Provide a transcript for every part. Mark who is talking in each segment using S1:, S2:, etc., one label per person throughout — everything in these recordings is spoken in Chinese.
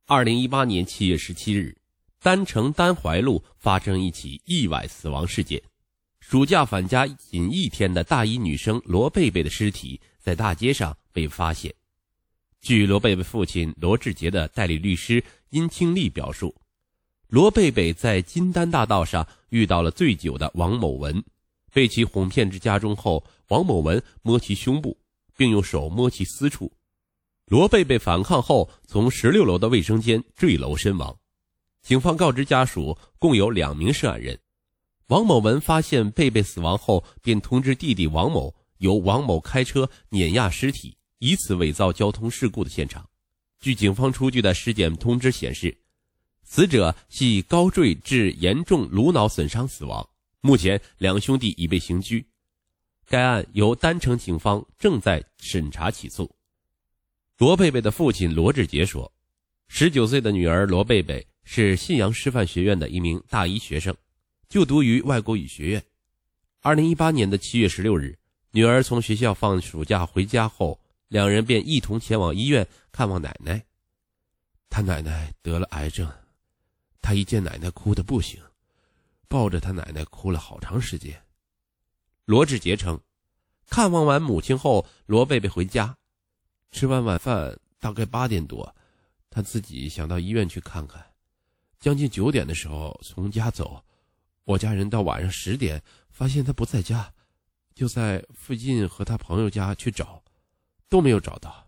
S1: 2018年7月17日，丹城丹怀路发生一起意外死亡事件。暑假返家仅1天的大一女生罗贝贝的尸体在大街上被发现。据罗贝贝父亲罗志杰的代理律师殷清丽表述，罗贝贝在金丹大道上遇到了醉酒的王某文，被其哄骗至家中后，王某文摸其胸部，并用手摸其私处。罗贝贝反抗后，从16楼的卫生间坠楼身亡。警方告知家属，共有2名涉案人。王某文发现贝贝死亡后，便通知弟弟王某，由王某开车碾压尸体，以此伪造交通事故的现场。据警方出具的尸检通知显示，死者系高坠致严重颅脑损伤死亡，目前2兄弟已被刑拘。该案由丹城警方正在审查起诉。罗贝贝的父亲罗志杰说，19岁的女儿罗贝贝是信阳师范学院的一名大一学生，就读于外国语学院。2018年的7月16日，女儿从学校放暑假回家后，2人便一同前往医院看望奶奶。他奶奶得了癌症，他一见奶奶哭得不行，抱着他奶奶哭了好长时间。罗志杰称，看望完母亲后，罗贝贝回家，吃完晚饭大概8点多，他自己想到医院去看看。将近9点的时候从家走，我家人到晚上10点发现他不在家，就在附近和他朋友家去找，都没有找到。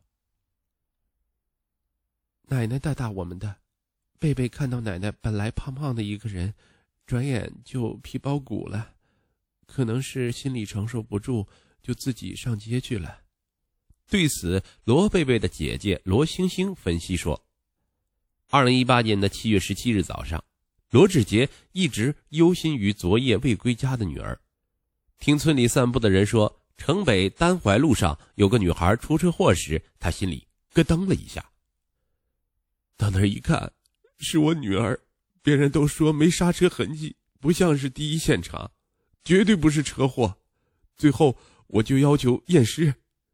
S1: 奶奶带大我们的，贝贝看到奶奶本来胖胖的一个人，转眼就皮包骨了，可能是心里承受不住，就自己上街去了。对此，罗贝贝的姐姐罗星星分析说，2018年的7月17日早上，罗志杰一直忧心于昨夜未归家的女儿。听村里散步的人说，城北丹怀路上有个女孩出车祸时，他心里咯噔了一下。到那儿一看，是我女儿，别人都说没刹车痕迹，不像是第一现场，绝对不是车祸。最后我就要求验尸。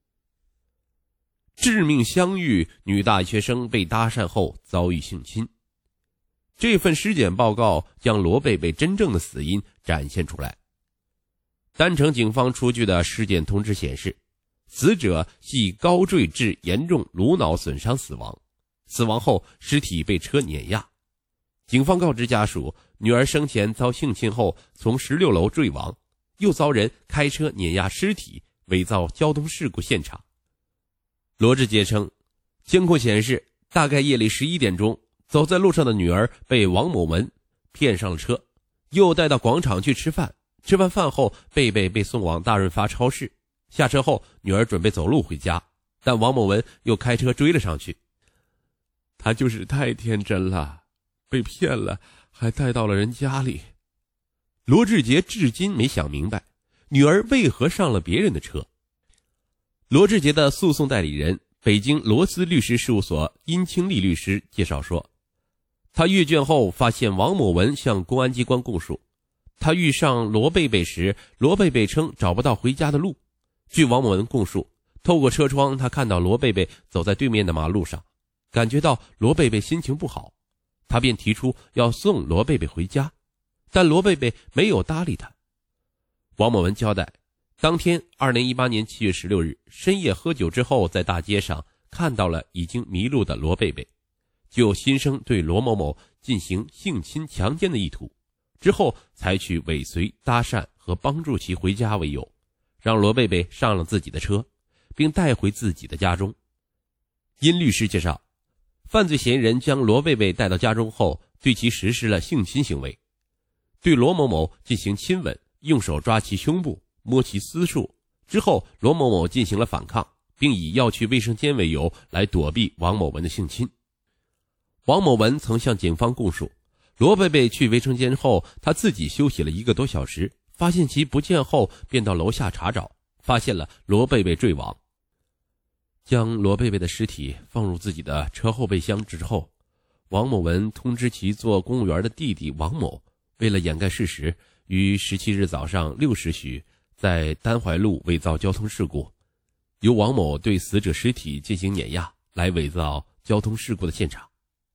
S1: 致命相遇，女大学生被搭讪后遭遇性侵。这份尸检报告将罗贝贝真正的死因展现出来。丹城警方出具的尸检通知显示，死者系高坠致严重颅脑损伤死亡，死亡后尸体被车碾压。警方告知家属，女儿生前遭性侵后从16楼坠亡，又遭人开车碾压尸体，伪造交通事故现场。罗志杰称，监控显示，大概夜里11点钟，走在路上的女儿被王某文骗上了车，又带到广场去吃饭。吃完饭后，贝贝被送往大润发超市。下车后，女儿准备走路回家，但王某文又开车追了上去。他就是太天真了，被骗了，还带到了人家里。罗志杰至今没想明白，女儿为何上了别人的车。罗志杰的诉讼代理人北京罗斯律师事务所殷清丽律师介绍说，他阅卷后发现王某文向公安机关供述，他遇上罗贝贝时，罗贝贝称找不到回家的路。据王某文供述，透过车窗他看到罗贝贝走在对面的马路上，感觉到罗贝贝心情不好，他便提出要送罗贝贝回家，但罗贝贝没有搭理他。王某文交代，当天2018年7月16日深夜喝酒之后，在大街上看到了已经迷路的罗贝贝，就心生对罗某某进行性侵强奸的意图，之后采取尾随、搭讪和帮助其回家为由，让罗贝贝上了自己的车，并带回自己的家中。殷律师介绍，犯罪嫌疑人将罗贝贝带到家中后，对其实施了性侵行为，对罗某某进行亲吻，用手抓其胸部，摸其私处。之后罗某某进行了反抗，并以要去卫生间为由来躲避王某文的性侵。王某文曾向警方供述，罗贝贝去卫生间后，他自己休息了1个多小时，发现其不见后，便到楼下查找，发现了罗贝贝坠亡。将罗贝贝的尸体放入自己的车后备箱之后，王某文通知其做公务员的弟弟王某，为了掩盖事实，于17日早上6时许在丹怀路伪造交通事故，由王某对死者尸体进行碾压，来伪造交通事故的现场。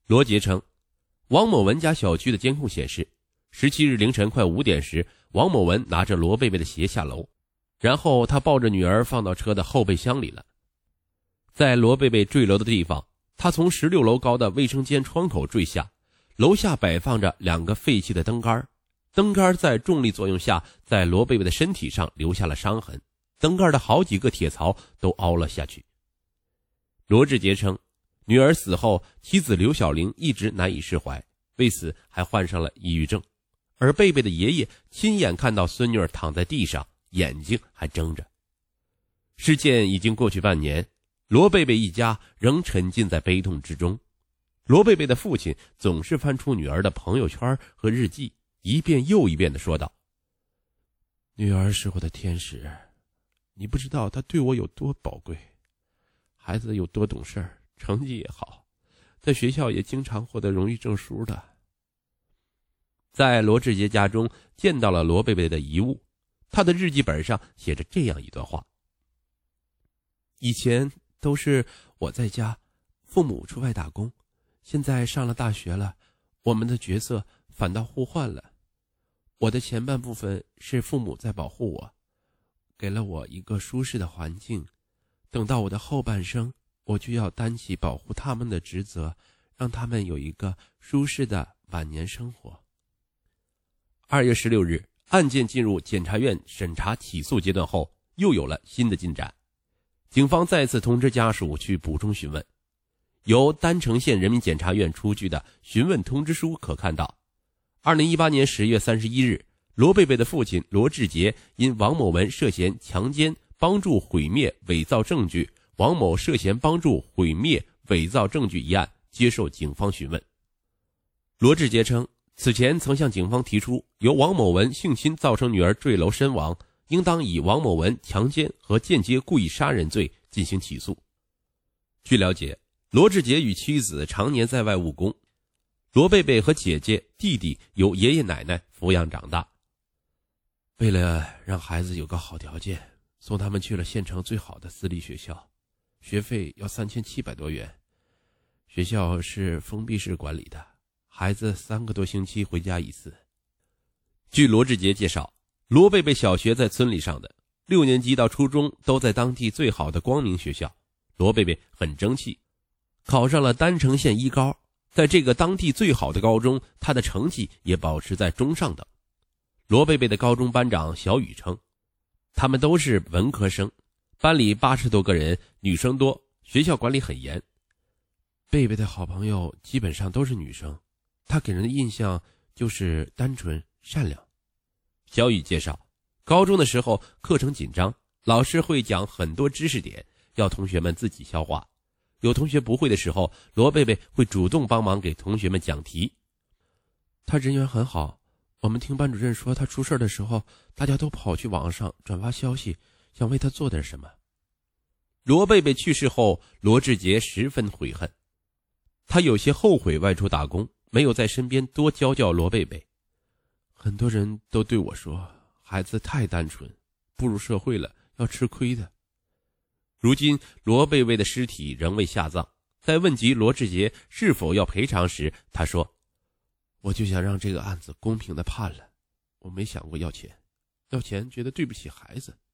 S1: 罗杰称，王某文家小区的监控显示，17日凌晨快5点时，王某文拿着罗贝贝的鞋下楼，然后他抱着女儿放到车的后备箱里了。在罗贝贝坠楼的地方，他从16楼高的卫生间窗口坠下，楼下摆放着2个废弃的灯杆，灯杆在重力作用下在罗贝贝的身体上留下了伤痕，灯杆的好几个铁槽都凹了下去。罗志杰称，女儿死后，妻子刘小玲一直难以释怀，为此还患上了抑郁症，而贝贝的爷爷亲眼看到孙女儿躺在地上，眼睛还睁着。事件已经过去半年，罗贝贝一家仍沉浸在悲痛之中。罗贝贝的父亲总是翻出女儿的朋友圈和日记，一遍又一遍地说道：女儿是我的天使，你不知道她对我有多宝贵，孩子有多懂事，成绩也好，在学校也经常获得荣誉证书的。在罗志杰家中见到了罗贝贝的遗物，他的日记本上写着这样一段话：以前都是我在家，父母出外打工，现在上了大学了，我们的角色反倒互换了。我的前半部分是父母在保护我，给了我一个舒适的环境，等到我的后半生，我就要担起保护他们的职责，让他们有一个舒适的晚年生活。2月16日，案件进入检察院审查起诉阶段后，又有了新的进展。警方再次通知家属去补充询问。由丹城县人民检察院出具的询问通知书可看到，2018年10月31日，罗贝贝的父亲罗志杰因王某文涉嫌强奸、帮助毁灭、伪造证据，王某涉嫌帮助毁灭、伪造证据一案接受警方询问。罗志杰称，此前曾向警方提出，由王某文性侵造成女儿坠楼身亡，应当以王某文强奸和间接故意杀人罪进行起诉。据了解，罗志杰与妻子常年在外务工，罗贝贝和姐姐、弟弟由爷爷奶奶抚养长大。为了让孩子有个好条件，送他们去了县城最好的私立学校，学费要3700多元。学校是封闭式管理的，孩子3个多星期回家一次。据罗志杰介绍，罗贝贝小学在村里上的，6年级到初中都在当地最好的光明学校。罗贝贝很争气，考上了丹城县一高，在这个当地最好的高中，他的成绩也保持在中上等。罗贝贝的高中班长小雨称，他们都是文科生，班里80多个人，女生多，学校管理很严。贝贝的好朋友基本上都是女生，她给人的印象就是单纯善良。小雨介绍，高中的时候课程紧张，老师会讲很多知识点，要同学们自己消化。有同学不会的时候，罗贝贝会主动帮忙给同学们讲题。他人缘很好，我们听班主任说他出事的时候，大家都跑去网上转发消息，想为他做点什么。罗贝贝去世后，罗志杰十分悔恨，他有些后悔外出打工，没有在身边多教教罗贝贝。很多人都对我说，孩子太单纯，步入社会了要吃亏的。如今罗贝贝的尸体仍未下葬，在问及罗志杰是否要赔偿时，他说，我就想让这个案子公平的判了，我没想过要钱，要钱觉得对不起孩子。